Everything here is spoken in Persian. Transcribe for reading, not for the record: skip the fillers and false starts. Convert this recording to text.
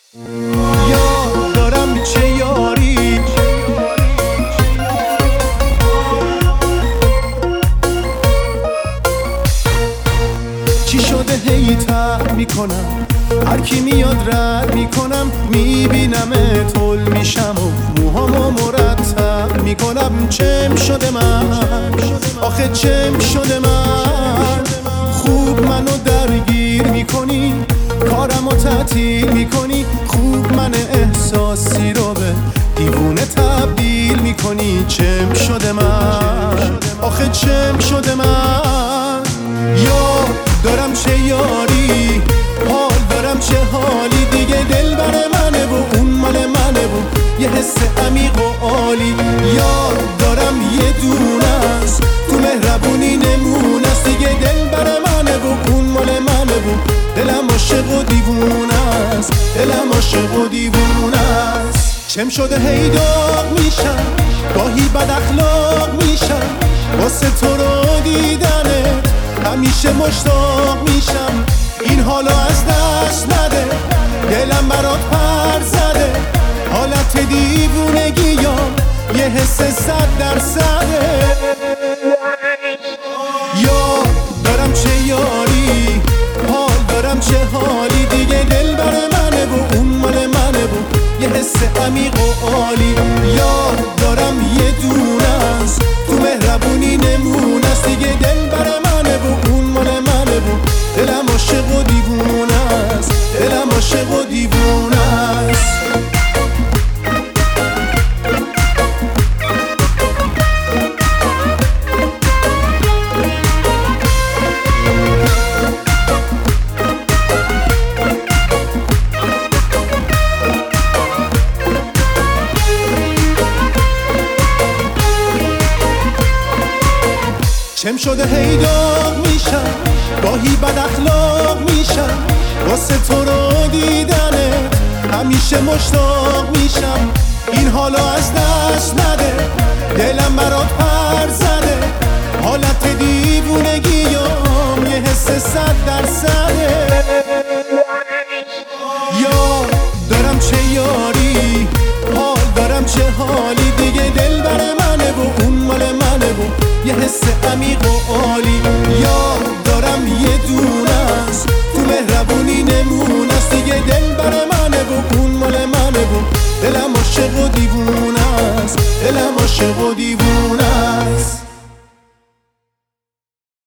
یاد دارم چه یاری، چی شده هی تر میکنم، هر کی میاد رد میکنم، میبینم طول میشم و موهامو مرتب میکنم. چم شده من، آخه چم شده من، خوب منو درگیر میکنی، کارمو تعطیل میکنی، خوب من احساسی رو به دیوونه تبدیل میکنی. چم شده من، آخه چم شده من، یاد دارم چه یاری، حال دارم چه حالی، دیگه دل بر منه و اون مال منه و یه حس عمیق و عالی. یاد دارم یه دونه است تو مهربونی نمونه است، دیگه دل بر منه و اون مال منه و دلم عاشق و دیوونه است، دلم عاشق و دیوونه است. چم شده هی داغ میشم، گاهی بد اخلاق میشم، واسه تو رو دیدنت همیشه مشتاق میشم. این حالو از دست نده، دلم برات پر زده، حالت دیوونگیام یه حس 100%. یاد دارم چه یاری، حال دارم چه حالی، دیگه دل بر منه و اون مال منه و یه حس عمیق و عالی. یاد دارم یه دونه است تو مهربونی نمونه است، دیگه دل بر منه و اون مال منه و دلم عاشق و دیوونه است، دلم عاشق و دیوونه است. چم شده هی داغ میشم، گاهی بد اخلاق میشم، واسه تو رو دیدنه همیشه مشتاق میشم. این حالو از دست نده، دلم برات پر زده، حالت دیوونگیام یه حس 100%. یاد دارم چه یاری،